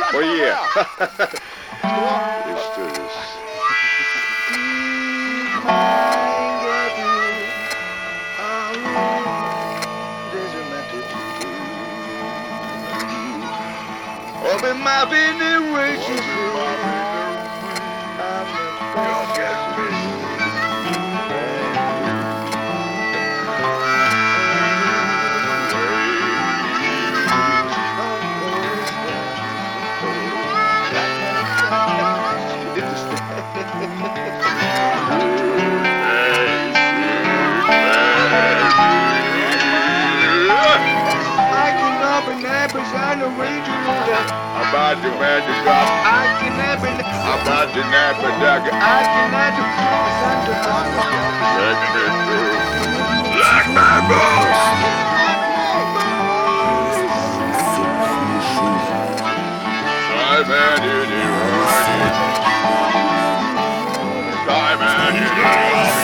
Oh yeah. Let's do this. Open my been waiting about the man you got. I can never about the nap and dog. I can never like my boss. I man you do. I man you do.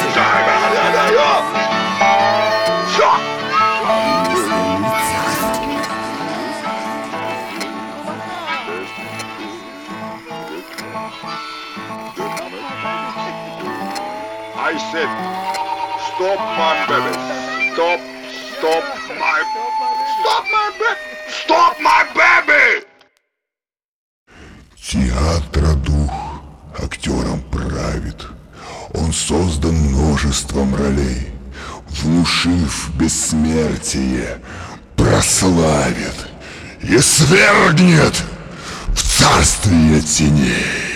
I said, stop my baby. Stop my baby! Театра дух актером правит. Он создан множеством ролей. Внушив бессмертие, прославит и свергнет в царствие теней.